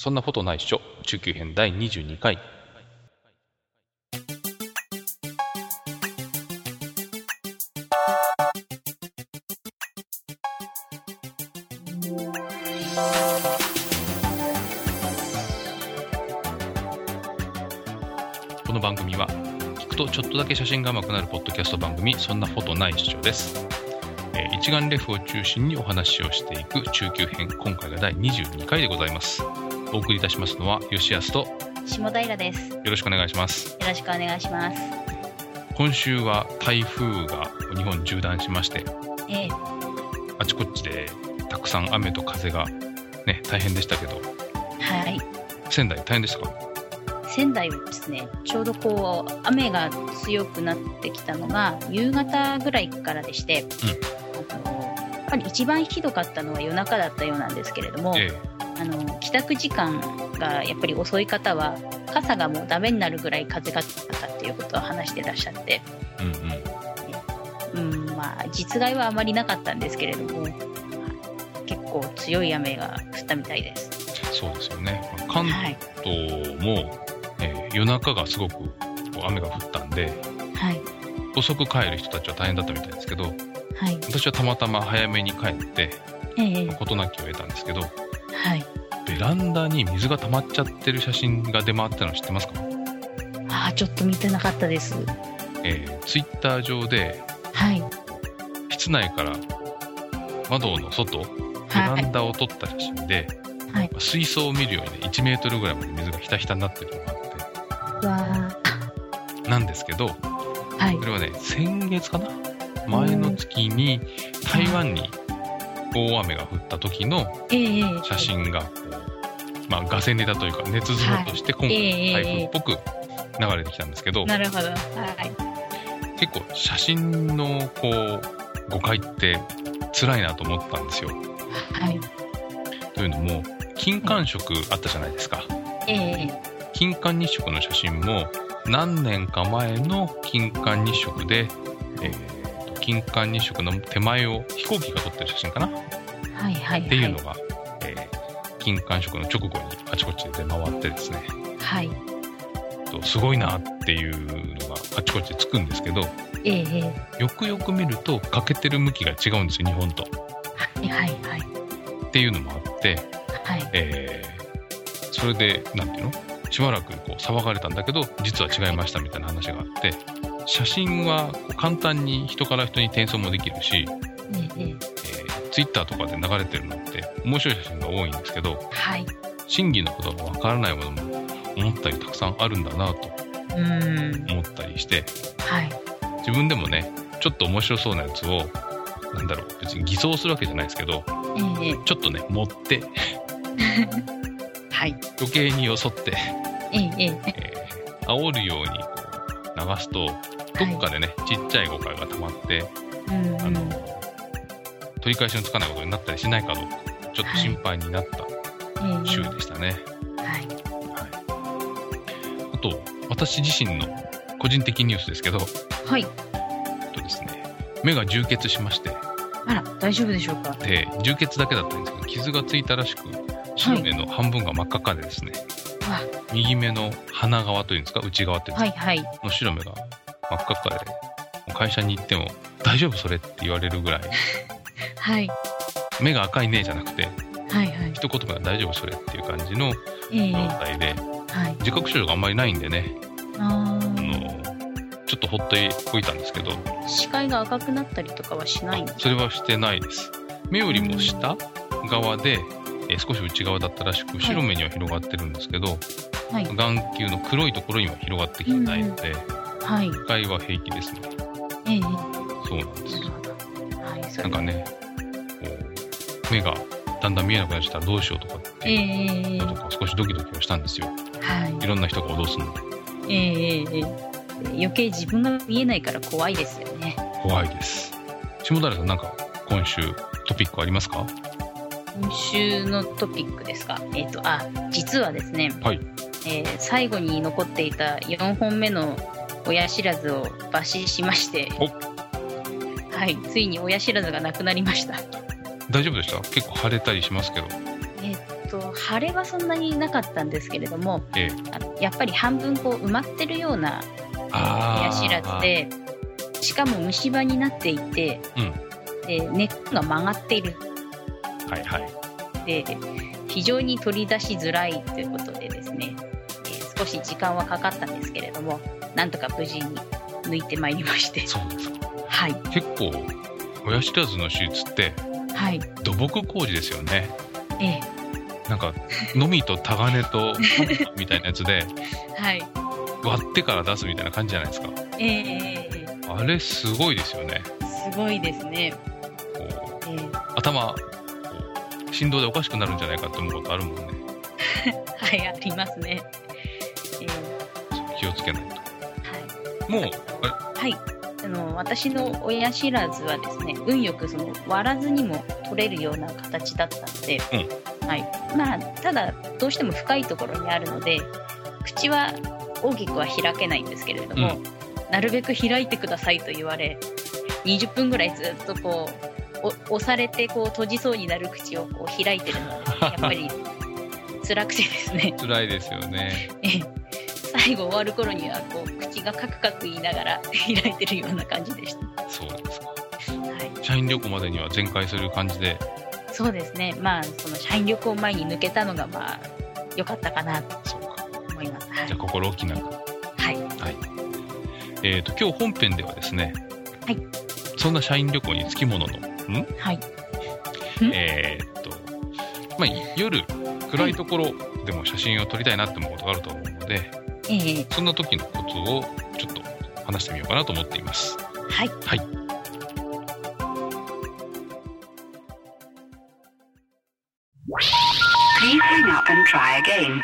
そんなことないっしょ中級編第22回。この番組は聞くとちょっとだけ写真が上手くなるポッドキャスト番組、そんなことないっしょです。一眼レフを中心にお話をしていく中級編、今回が第22回でございます。お送りいたしますのは吉安と下平です。 よろしくお願いします。 よろしくお願いします。 今週は台風が日本縦断しまして、あちこちでたくさん雨と風がね大変でしたけど、 はい。 仙台大変でしたか？ 仙台はですね、ちょうどこう雨が強くなってきたのが夕方ぐらいからでして、やっぱり一番ひどかったのは夜中だったようなんですけれども、帰宅時間がやっぱり遅い方は傘がもうダメになるぐらい風が強かったっていうことを話してらっしゃって、まあ実害はあまりなかったんですけれども、結構強い雨が降ったみたいです。 そうですよね。関東も、夜中がすごく雨が降ったんで、遅く帰る人たちは大変だったみたいですけど、私はたまたま早めに帰って、事なきを得たんですけど、ベランダに水が溜まっちゃってる写真が出回ったの知ってますか？ ちょっと見てなかったです。 ツイッター上で、室内から窓の外、ベランダを撮った写真で、水槽を見るように、ね、1メートルぐらいまで水がひたひたになってるのがあって、なんですけど、それはね、先月かな、前の月に台湾に大雨が降った時の写真がガセネタというか捏造として今回台風っぽく流れてきたんですけど、 なるほど、 結構写真のこう誤解って辛いなと思ったんですよ。というのも金環食あったじゃないですか。金環日食の写真も何年か前の金環日食で、金環日食の手前を飛行機が撮ってる写真かな、っていうのが、金環食の直後にあちこちで出回ってですね、すごいなっていうのがあちこちでつくんですけど、よくよく見ると欠けてる向きが違うんですよ、日本と。っていうのもあって、それでなんていうの、しばらくこう騒がれたんだけど実は違いましたみたいな話があって、写真は簡単に人から人に転送もできるし、ツイッターとかで流れてるのって面白い写真が多いんですけど、真偽のことがわからないものも思ったよりたくさんあるんだなと思ったりして、自分でもねちょっと面白そうなやつを別に偽装するわけじゃないですけど、ちょっとね持って余計によそって、煽るように流すとどっかでね、ちっちゃい誤解が溜まって、取り返しのつかないことになったりしないかどうかちょっと心配になった週でしたね。あと私自身の個人的ニュースですけど、ですね、目が充血しまして。 あら、大丈夫でしょうか？ で、充血だけだったんですけど傷がついたらしく、白目の半分が真っ赤っかでですね、右目の鼻側というんですか、内側っていうんですか、の白目が真っ赤っかで、会社に行っても大丈夫それって言われるぐらい、目が赤いねじゃなくて、一言目が大丈夫それっていう感じの状態で、自覚症状があんまりないんでね、ちょっとほっといたんですけど、 視界が赤くなったりとかはしないんですか？ それはしてないです。目よりも下側で、少し内側だったらしく、白目には広がってるんですけど、眼球の黒いところには広がってきてないので、視界は平気ですね。そうなんですよ。なんかね、目がだんだん見えなくなっちゃったらどうしようとかっていうのとか少しドキドキをしたんですよ。いろんな人が脅すので。 余計自分が見えないから怖いですよね。 怖いです。下平さん、なんか今週トピックありますか？ 今週のトピックですか？実はですね、最後に残っていた4本目の親知らずを抜歯しまして、ついに親知らずがなくなりました。 大丈夫でした？結構腫れたりしますけど。 腫れはそんなになかったんですけれども、やっぱり半分こう埋まってるような親知らずで、しかも虫歯になっていて、で根っこが曲がっている、で非常に取り出しづらいということでですね、少し時間はかかったんですけれども、なんとか無事に抜いてまいりまして。 そうですか。結構親知らずの手術って、土木工事ですよね。なんかのみとタガネとみたいなやつで、割ってから出すみたいな感じじゃないですか。あれすごいですよね。 すごいですね。 頭振動でおかしくなるんじゃないかって思うことあるもんね。 ありますね。 気をつけないと。もう私の親知らずはですね、運よく割らずにも取れるような形だったので、ただどうしても深いところにあるので、口は大きくは開けないんですけれども、なるべく開いてくださいと言われ、20分ぐらいずっとこう押されてこう閉じそうになる口をこう開いてるので、やっぱり辛くてですね。 辛いですよね。 最後終わる頃にはこう口がカクカク言いながら開いてるような感じでした。 そうですか。社員旅行までには全開する感じで。そうですね。 その社員旅行前に抜けたのが良かったかなと思います。 じゃあ心置きなく。今日本編ではですね、そんな社員旅行につきものの夜暗いところでも写真を撮りたいなって思うことがあると思うので、そんな時のコツをちょっと話してみようかなと思っています。 Please hang up and try again.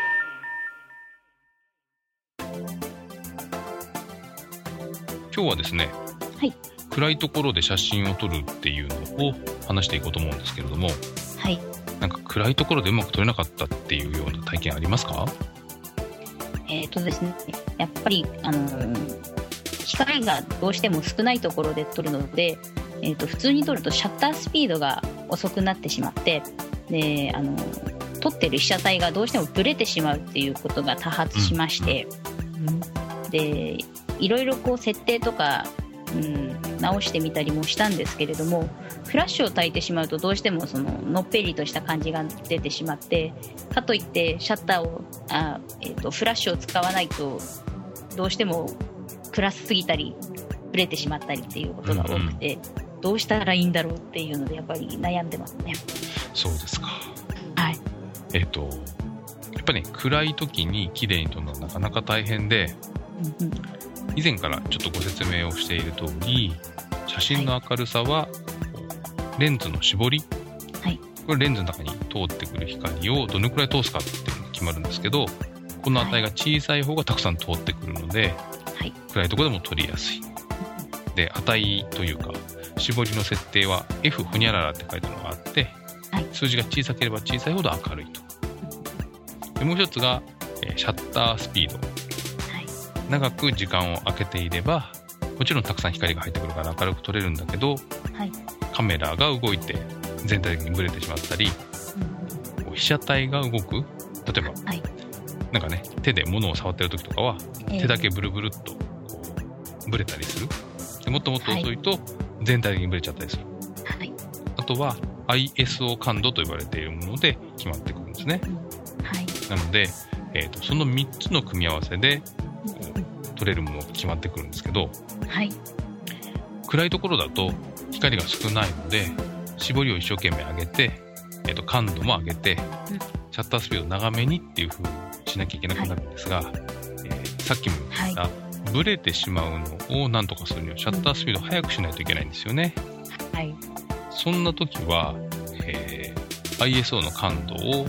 今日はですね、暗いところで写真を撮るっていうのを話していこうと思うんですけれども、なんか暗いところでうまく撮れなかったっていうような体験ありますか？ ですね、やっぱり光がどうしても少ないところで撮るので、普通に撮るとシャッタースピードが遅くなってしまって、で撮ってる被写体がどうしてもブレてしまうっていうことが多発しまして、でいろいろこう設定とか、直してみたりもしたんですけれども、フラッシュを焚いてしまうとどうしてものっぺりとした感じが出てしまって、かといってシャッターをフラッシュを使わないとどうしても暗すぎたりブレてしまったりっていうことが多くて、どうしたらいいんだろうっていうのでやっぱり悩んでますね。 そうですか。やっぱり、暗い時に綺麗に撮るのはなかなか大変で、以前からちょっとご説明をしている通り、写真の明るさはレンズの絞り、これレンズの中に通ってくる光をどのくらい通すかっていうのが決まるんですけど、この値が小さい方がたくさん通ってくるので、暗いところでも撮りやすい。で、値というか絞りの設定は F ホニャララって書いたのがあって、数字が小さければ小さいほど明るいと。でもう一つが、シャッタースピード、長く時間を空けていればもちろんたくさん光が入ってくるから明るく撮れるんだけど、カメラが動いて全体的にブレてしまったり、被写体が動く、例えば、なんかね、手で物を触ってる時とかは、手だけブルブルっとこうブレたりする。でもっともっと遅いと全体的にブレちゃったりする。あとは ISO 感度と呼ばれているもので決まってくるんですね。なので、その3つの組み合わせで撮れるものが決まってくるんですけど、暗いところだと光が少ないので絞りを一生懸命上げて、感度も上げて、シャッタースピードを長めにっていう風にしなきゃいけなくなるんですが、さっきも言った、ブレてしまうのをなんとかするにはシャッタースピードを速くしないといけないんですよね。そんな時は、ISO の感度を、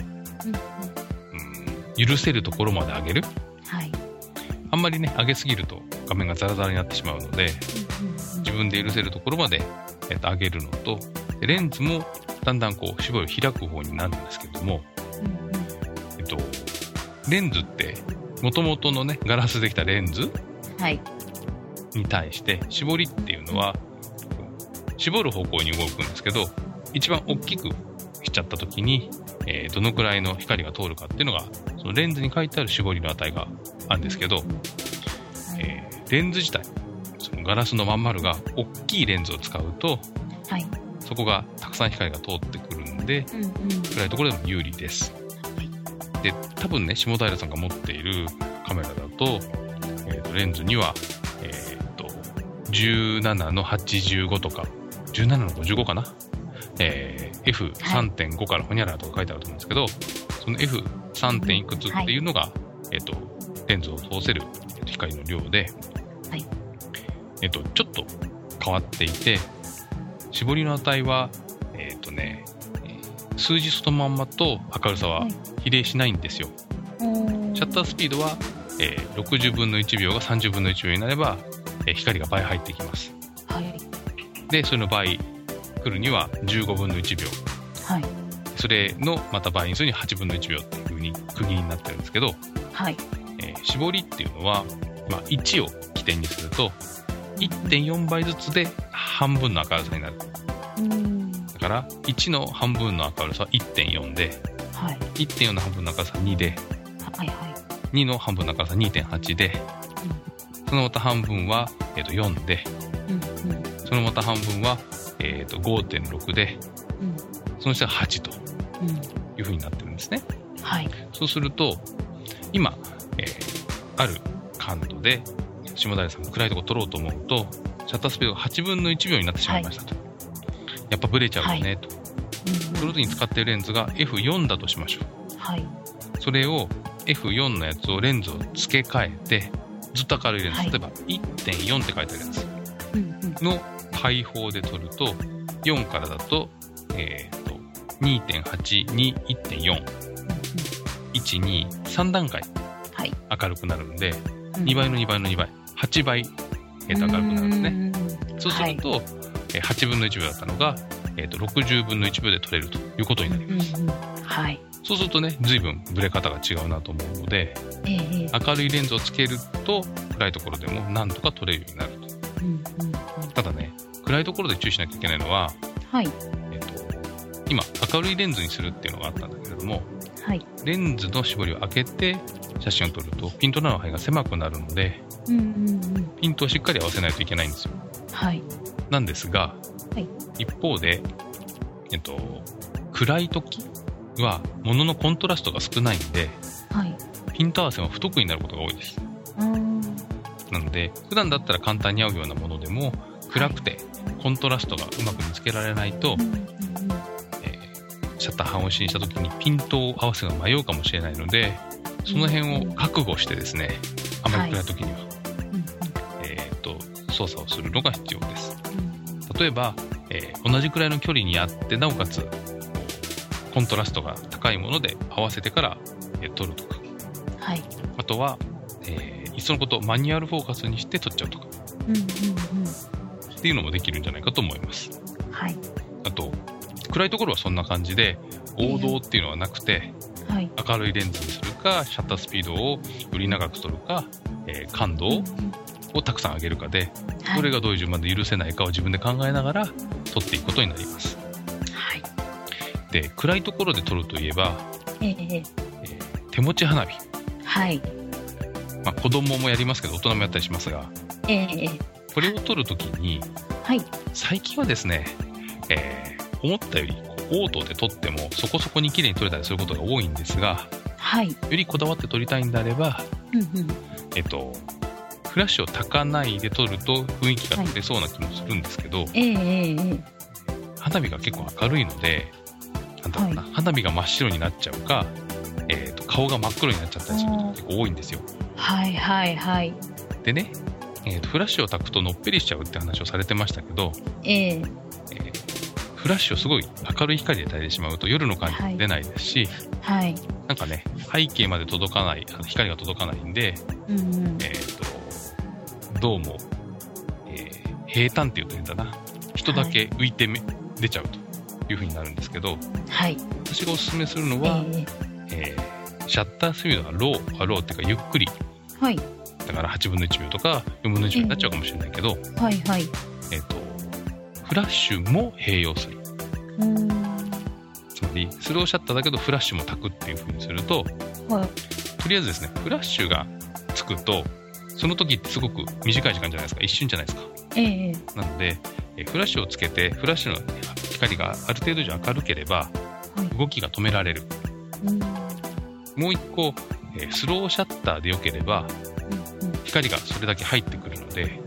許せるところまで上げる。あんまりね、上げすぎると画面がザラザラになってしまうので、自分で許せるところまで、上げるのと、レンズもだんだんこう絞りを開く方になるんですけれども、レンズって元々のねガラスできたレンズに対して絞りっていうのは絞る方向に動くんですけど、一番大きくしちゃった時に、 どのくらいの光が通るかっていうのがそのレンズに書いてある絞りの値があるんですけど、レンズ自体そのガラスのまん丸が大きいレンズを使うと、はい、そこがたくさん光が通ってくるんで、暗いところでも有利です、はい、で多分ね下平さんが持っているカメラだと、レンズには、17の85とか17の55かな、F3.5 からほにゃららとか書いてあると思うんですけど、その F3. 点いくつっていうのが、レンズを通せる光の量で、はい、ちょっと変わっていて、絞りの値は数字そのまんまと明るさは比例しないんですよ。シャッタースピードは、60分の1秒が30分の1秒になれば、光が倍入ってきます、はい、でそれの倍来るには15分の1秒、はい、それのまた倍にするに8分の1秒っていう風に区切りになってるんですけど、はい、絞りっていうのは、1を起点にすると 1.4 倍ずつで半分の明るさになる。だから1の半分の明るさは 1.4 で、はい、1.4 の半分の明るさは2で、はいはい、2の半分の明るさは 2.8 で、そのまた半分は、4で、そのまた半分は、5.6 で、その下が8という風になってるんですね、はい、そうすると今、ある感度で下平さんが暗いところ撮ろうと思うとシャッタースピードが8分の1秒になってしまいましたと、はい、やっぱブレちゃうよね、はい、と、その時に使っているレンズが F4 だとしましょう、はい、それを F4 のやつをレンズを付け替えてずっと明るいレンズ、はい、例えば 1.4 って書いてあるやつの開放で撮ると4からだと、2.8 に 1.4、1、2、3段階明るくなるんで、2倍の2倍の2倍、8倍、明るくなるんですね。そうすると、はい、8分の1秒だったのが、60分の1秒で撮れるということになります、はい、そうするとね随分ブレ方が違うなと思うので、明るいレンズをつけると暗いところでもなんとか撮れるようになると、ただね暗いところで注意しなきゃいけないのは、はい、今明るいレンズにするっていうのがあったんだけれども、はい、レンズの絞りを開けて写真を撮るとピントの範囲が狭くなるので、ピントをしっかり合わせないといけないんですよ、はい、なんですが、はい、一方で、暗い時は物のコントラストが少ないんで、はい、ピント合わせも不得意になることが多いです。なので普段だったら簡単に合うようなものでも暗くてコントラストがうまく見つけられないと、シャッター半押しにした時にピントを合わせるのが迷うかもしれないので、その辺を覚悟してですね、あまり暗い時には、操作をするのが必要です。例えば、同じくらいの距離にあってなおかつコントラストが高いもので合わせてから、撮るとか、はい、あとは、いっそのことマニュアルフォーカスにして撮っちゃうとか、っていうのもできるんじゃないかと思います、はい、あと暗いところはそんな感じで王道っていうのはなくて、はい、明るいレンズにするかシャッタースピードをより長く撮るか、感度をたくさん上げるかで、どれがどういう順番で許せないかを自分で考えながら撮っていくことになります、はい、で暗いところで撮るといえば、手持ち花火、はい、子供もやりますけど大人もやったりしますが、これを撮るときに、はい、最近はですね、思ったよりオートで撮ってもそこそこに綺麗に撮れたりすることが多いんですが、はい、よりこだわって撮りたいんであれば、フラッシュを焚かないで撮ると雰囲気が撮れそうな気もするんですけど、花火が結構明るいので、なんだろうな、花火が真っ白になっちゃうか、顔が真っ黒になっちゃったりすることが結構多いんですよ。はいはいはい。でね、フラッシュを焚くとのっぺりしちゃうって話をされてましたけど、フラッシュをすごい明るい光で焚いてしまうと夜の感じも出ないですし、はい、なんかね背景まで届かない光が届かないんで、どうも、平坦っていうと変だな、人だけ浮いて出ちゃうという風になるんですけど、はい、私がおすすめするのは、シャッタースピードがローっていうかゆっくり、はい、だから8分の1秒とか4分の1秒になっちゃうかもしれないけど、はいはい、フラッシュも併用する。 つまりスローシャッターだけどフラッシュも焚くっていう風にすると、 はい、 とりあえずですね、フラッシュがつくとその時ってすごく短い時間じゃないですか、一瞬じゃないですか。なのでフラッシュをつけて、フラッシュの光がある程度以上明るければ動きが止められる、もう一個スローシャッターで良ければ光がそれだけ入ってくるので、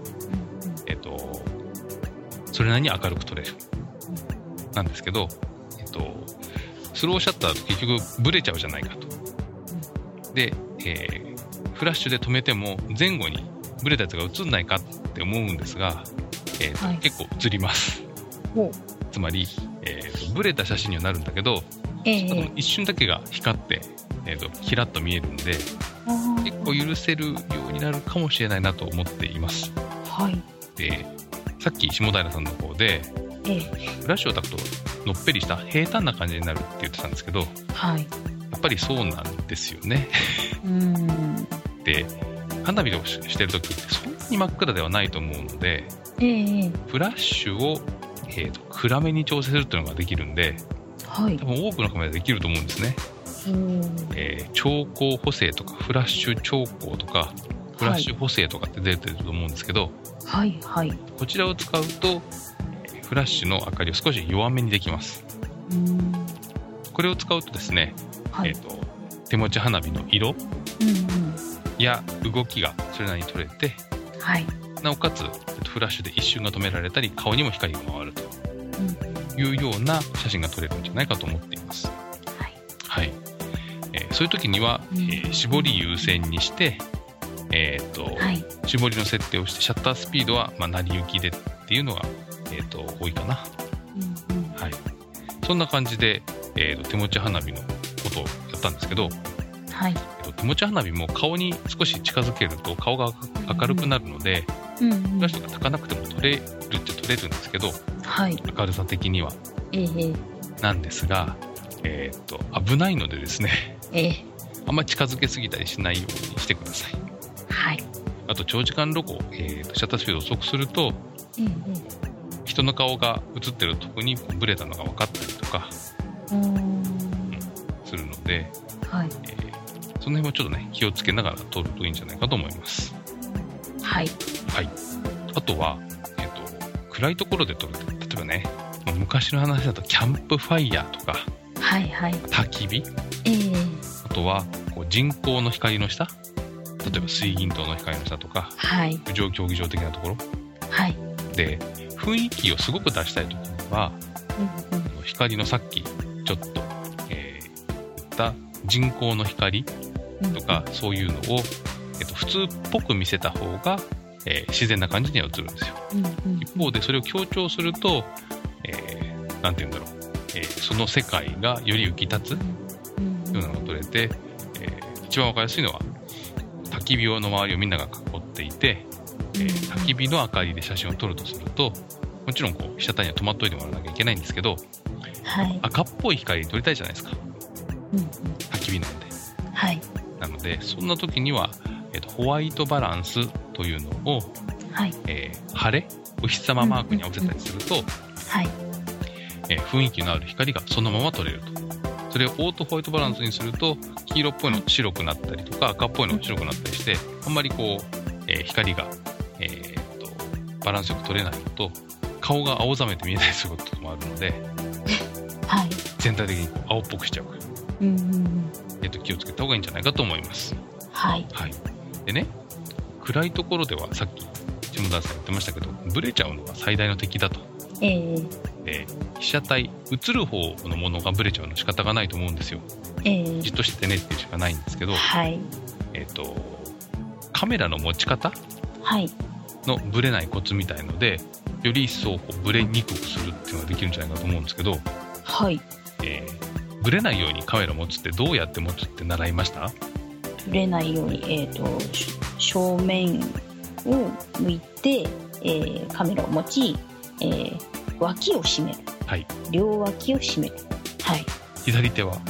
それなりに明るく撮れるなんですけど、スローシャッターだと結局ブレちゃうじゃないかと。で、フラッシュで止めても前後にブレたやつが映んないかって思うんですが、結構映ります。つまり、ブレた写真にはなるんだけど、一瞬だけが光って、キラッと見えるんで、結構許せるようになるかもしれないなと思っています。 はい。 で、さっき下平さんの方で、フラッシュを焚くとのっぺりした平坦な感じになるって言ってたんですけど、 はい、 やっぱりそうなんですよね。で、花火をしてる時ってそんなに真っ暗ではないと思うので、フラッシュを、暗めに調整するっていうのができるんで、多分多くのカメラでできると思うんですね。調光補正とかフラッシュ調光とかフラッシュ補正とかって出てると思うんですけど、こちらを使うとフラッシュの明かりを少し弱めにできます。これを使うとですね、手持ち花火の色、や動きがそれなりに撮れて、なおかつフラッシュで一瞬が止められたり顔にも光が回るというような写真が撮れるんじゃないかと思っています。そういう時には、絞り優先にして、絞りの設定をしてシャッタースピードは、成り行きでっていうのが、多いかな。そんな感じで、手持ち花火のことをやったんですけど、手持ち花火も顔に少し近づけると顔が明るくなるので、フラッシュが焚かなくても撮れるっちゃ撮れるんですけど、明るさ的には、なんですが、危ないのでですね、あんまり近づけすぎたりしないようにしてください。あと長時間露光、シャッタースピードを遅くすると、人の顔が映ってるとこにブレたのが分かったりとか、するので、その辺もちょっとね気をつけながら撮るといいんじゃないかと思います。あとは、暗いところで撮ると、例えばね、昔の話だとキャンプファイヤーとか、焚き火、あとはこう人工の光の下、例えば水銀灯の光の下とか、浮上競技場的なところ、で雰囲気をすごく出したいときには、光のさっきちょっと、言った人工の光とか、そういうのを、普通っぽく見せた方が、自然な感じには映るんですよ。一方でそれを強調すると、なんて言うんだろう、その世界がより浮き立つようなのが撮れて、一番わかりやすいのは焚き火の周りをみんなが囲っていて、焚き火の明かりで写真を撮るとすると、もちろんこう被写体には止まっといてもらわなきゃいけないんですけど、赤っぽい光撮りたいじゃないですか、焚き火なんで。なのでそんな時には、ホワイトバランスというのを、晴れお日様マークに合わせたりすると、雰囲気のある光がそのまま撮れると。それをオートホワイトバランスにすると黄色っぽいの白くなったりとか赤っぽいの白くなったりして、あんまりこう、光が、バランスよく撮れないのと、顔が青ざめて見えたりすることもあるので、全体的にこう青っぽくしちゃうから、気をつけた方がいいんじゃないかと思います。でね、暗いところではさっき下田さん言ってましたけど、ブレちゃうのが最大の敵だと。被写体、映る方のものがブレちゃうの仕方がないと思うんですよ。じっとしててねっていうしかないんですけど、カメラの持ち方のブレないコツみたいので、より一層こうブレにくくするっていうのができるんじゃないかと思うんですけど、ブレないようにカメラ持つってどうやって持つって習いました？ ブレないように、正面を向いて、カメラを持ち、脇を締める、両脇を締める、 左手は、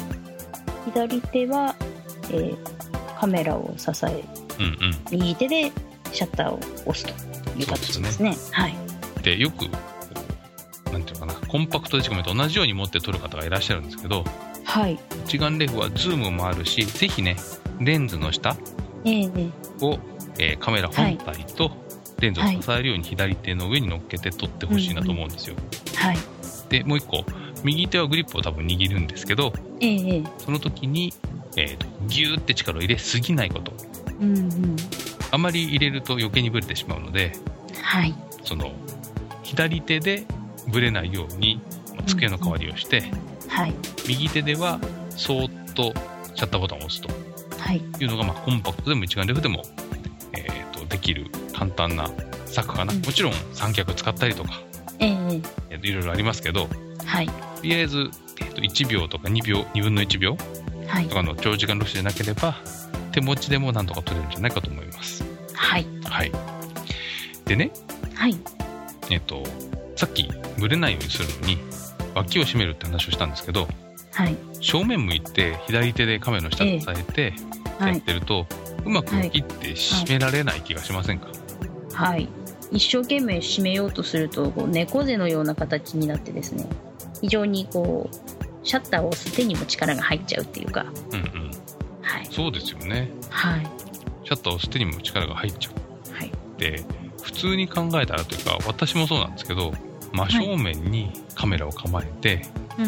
カメラを支え、右手でシャッターを押すという形ですね。でよくなんていうのかかな、コンパクトデジカメと同じように持って撮る方がいらっしゃるんですけど、 はい、 一眼レフはズームもあるし、ぜひねレンズの下を、カメラ本体とレンズを支えるように左手の上に乗っけて撮ってほしいなと思うんですよ。 はい、 でもう一個、右手はグリップを多分握るんですけど、その時に、ギューって力を入れすぎないこと、あまり入れると余計にブレてしまうので、はい、その左手でブレないように机の代わりをして、はい、右手ではそーっとシャッターボタンを押すというのが、コンパクトでも一眼レフでも、できる簡単な策かな。もちろん三脚使ったりとか、いろいろありますけど、はい、とりあえず、1秒とか2分の1秒とかの長時間露出でなければ、手持ちでもなんとか撮れるんじゃないかと思います。はい、はい、でね、はい、さっきブレないようにするのに脇を締めるって話をしたんですけど、はい、正面向いて左手でカメラの下を押さえてやってると、うまく切って締められない気がしませんか？ はい、一生懸命締めようとすると猫背のような形になってですね、非常にシャッターを押す手にも力が入っちゃうっていうか、はい、そうですよね、はい、 シャッターを押す手にも力が入っちゃう、はい、で普通に考えたらというか、私もそうなんですけど、真正面にカメラを構えて、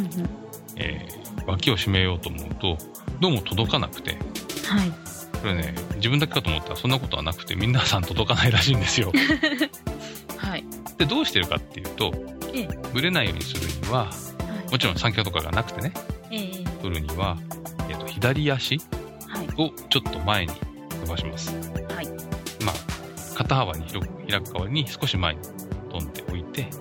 脇を締めようと思うとどうも届かなくて、はい、これね、自分だけかと思ったらそんなことはなくて、皆さん届かないらしいんですよ。はい、でどうしてるかっていうと、ブレないようにするには、もちろん三脚とかがなくてね、撮るには、左足をちょっと前に伸ばします。はい、肩幅に広く開く代わりに少し前に飛んでおいて、はい、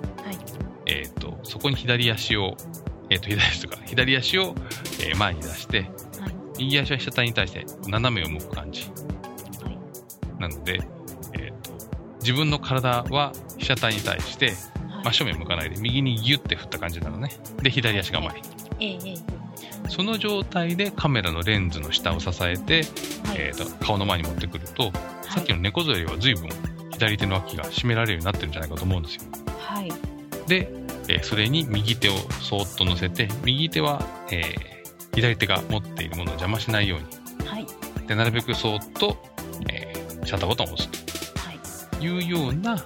そこに左足を、左足を、前に出して、はい、右足は被写体に対して斜めを向く感じ、はい、なので、自分の体は被写体に対して、真正面向かないで右にギュッて振った感じなのね。で左足が前に、その状態でカメラのレンズの下を支えて、はい、顔の前に持ってくると、はい、さっきの猫背よりは随分左手の脇が締められるようになってるんじゃないかと思うんですよ。はい、で、それに右手をそーっと乗せて、右手は、左手が持っているものを邪魔しないように、はい、でなるべくそーっと、シャッターボタンを押すというような、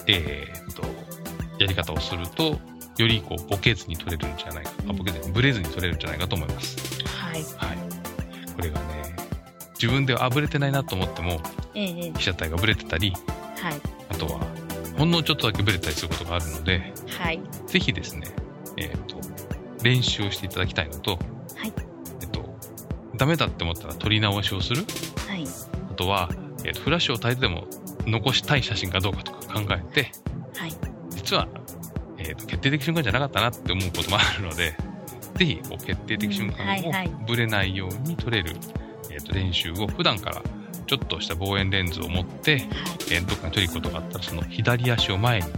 やり方をすると、よりボケずに撮れるんじゃないか、ブレずに撮れるんじゃないかと思います。はい、はい、これがね、自分ではブレてないなと思っても、被写体がブレてたり、はい、あとはほんのちょっとだけブレたりすることがあるので、はい、ぜひですね、練習をしていただきたいのと、はい、ダメだって思ったら撮り直しをする、はい、あとは、フラッシュを焚いてでも残したい写真かどうかとか考えて、はい、実は、決定的瞬間じゃなかったなって思うこともあるので、ぜひ決定的瞬間をブレないように撮れる、練習を普段からちょっとした望遠レンズを持って、はい、どっかに撮り行くことがあったら、その左足を前に、はい、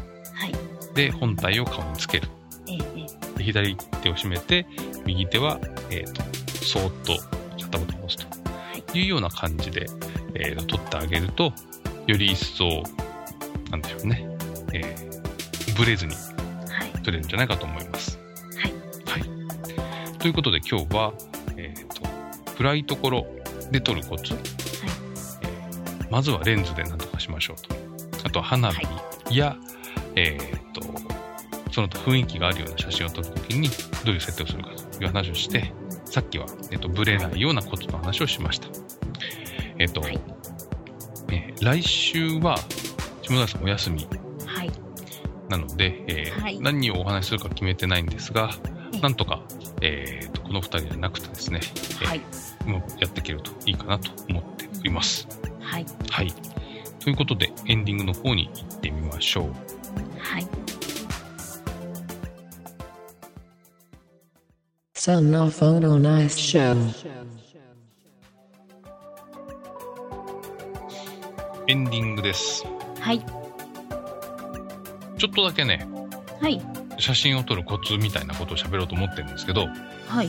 で本体を顔につける、で左手を締めて右手は、そーっとシャッターボタンを押すというような感じで、撮ってあげると、より一層なんでしょうね、ブレずに撮れるんじゃないかと思います。はい。はい。ということで今日は、暗いところで撮るコツ、はい、まずはレンズで何とかしましょうと。あとは花火や、はい、その他雰囲気があるような写真を撮るときにどういう設定をするかという話をして、さっきは、ブレないようなコツの話をしました。はい、来週は下田さんお休み。はい。なので、はい、何をお話しするか決めてないんですが、なんとか、この2人じゃなくてですね、はい、もうやっていけるといいかなと思っております。はい。はい。ということで、エンディングの方に行ってみましょう。はい。Sono Photo Nice Show。エンディングです。はい。ちょっとだけね、はい、写真を撮るコツみたいなことを喋ろうと思ってるんですけど、はい、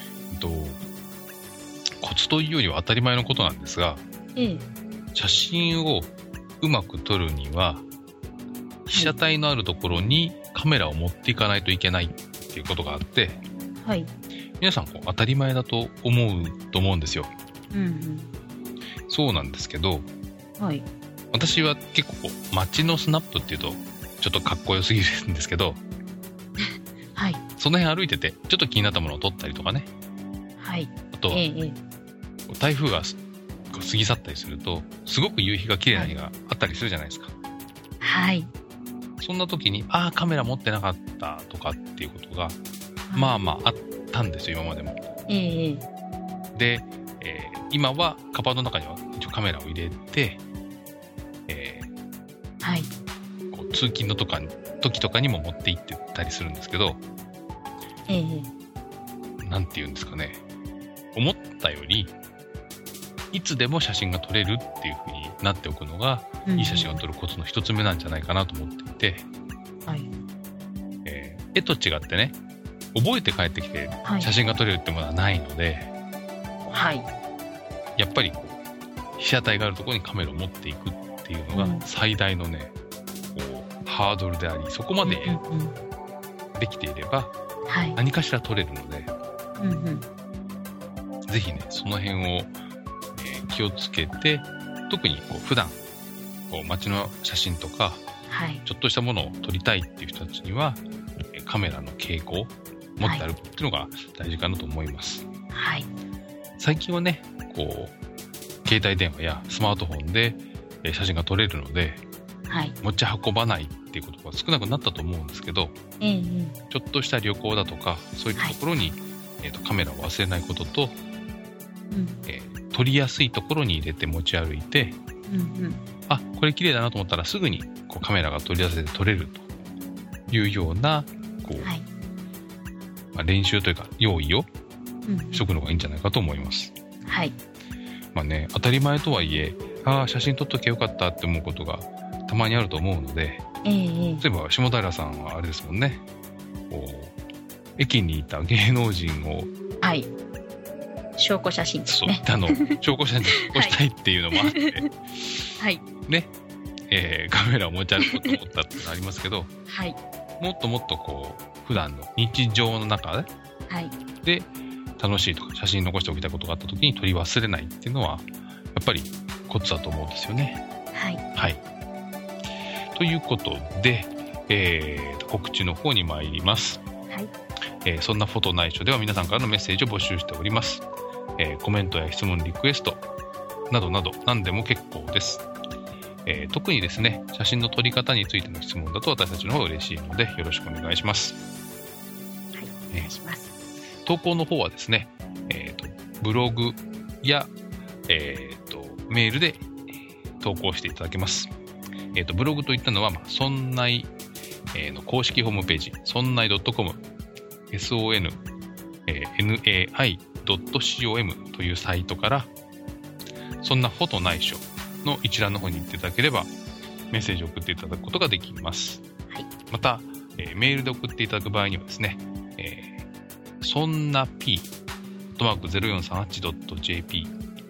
コツというよりは当たり前のことなんですが、写真をうまく撮るには被写体のあるところにカメラを持っていかないといけないっていうことがあって、 はい、 皆さん当たり前だと思うと思うんですよ。 うんうん、 そうなんですけど、 はい、 私は結構街のスナップっていうとちょっとかっこよすぎるんですけど、 はい、 その辺歩いててちょっと気になったものを撮ったりとかね、 はい、 あと、台風が過ぎ去ったりするとすごく夕日が綺麗な日があったりするじゃないですか。 はい、 そんな時にカメラ持ってなかったとかっていうことが、まあまああったんですよ、今までも。で、今はカバンの中には一応カメラを入れて、 はい、 こう通勤の時とかにも持って行ってたりするんですけど、なんていうんですかね、思ったよりいつでも写真が撮れるっていう風になっておくのが、いい写真を撮るコツの一つ目なんじゃないかなと思っていて、 はい、 絵と違ってね、覚えて帰ってきて写真が撮れるってものはないので、 はい、 やっぱり被写体があるところにカメラを持っていくっていうのが最大のね、こうハードルであり、そこまでできていれば何かしら撮れるので、ぜひねその辺を、気をつけて、特にこう普段こう街の写真とか、ちょっとしたものを撮りたいっていう人たちにはカメラの傾向持って歩くっていうのが大事かなと思います。 はい、 最近はねこう携帯電話やスマートフォンで写真が撮れるので、持ち運ばないっていうことが少なくなったと思うんですけど、ちょっとした旅行だとかそういったところに、カメラを忘れないことと、撮りやすいところに入れて持ち歩いて、これ綺麗だなと思ったらすぐにこうカメラが取り出せて撮れるというようなこう、練習というか用意をしとくのがいいんじゃないかと思います。まあね、当たり前とはいえ写真撮っときゃよかったって思うことがたまにあると思うので、例えば下平さんはあれですもんね、こう駅にいた芸能人を、 証拠写真ですね。 そういったの証拠写真に残したいっていうのもあって、ね、カメラを持ち歩こうと思ったっていうのありますけど、もっともっとこう普段の日常の中で、楽しいとか写真に残しておきたいことがあった時に撮り忘れないっていうのはやっぱりコツだと思うんですよね。ということで、告知の方に参ります。そんなフォト内緒では皆さんからのメッセージを募集しております。コメントや質問、リクエストなどなど何でも結構です。特にですね、写真の撮り方についての質問だと私たちの方が嬉しいのでよろしくお願いします。 お願いします。 投稿の方はですね、ブログや、メールで投稿していただけます。ブログといったのは、そんない、の公式ホームページ、そんない .com、sonnai.com というサイトから、そんなフォト内緒の一覧の方に行っていただければ、メッセージを送っていただくことができます。また、メールで送っていただく場合にはですね、そんな p@0438.jp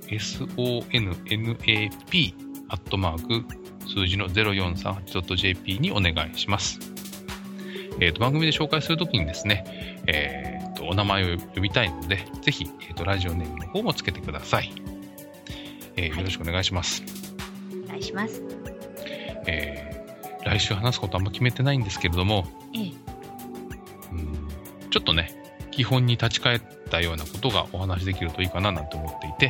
sonnap@ 数字の 0438.jp にお願いします。番組で紹介するときにですね、お名前を呼びたいので、ぜひ、ラジオネームの方もつけてください。よろしくお願いします。 お願いします。 来週話すことあんま決めてないんですけれども、ちょっとね、基本に立ち返ったようなことがお話できるといいかななんて思っていて、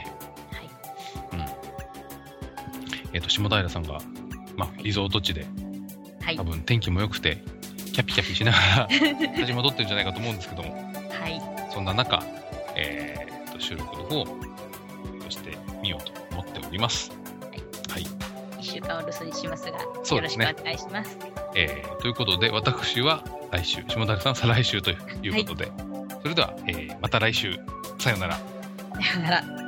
下平さんが、リゾート地で、多分天気も良くてキャピキャピしながら写真も撮ってるんじゃないかと思うんですけども、そんな中、収録の方をしてみようと思っております。 1週間お留守にしますが、 そうですね、 よろしくお願いします。 ということで、私は来週、下平さん再来週ということで、それでは、また来週、さようなら。 さようなら。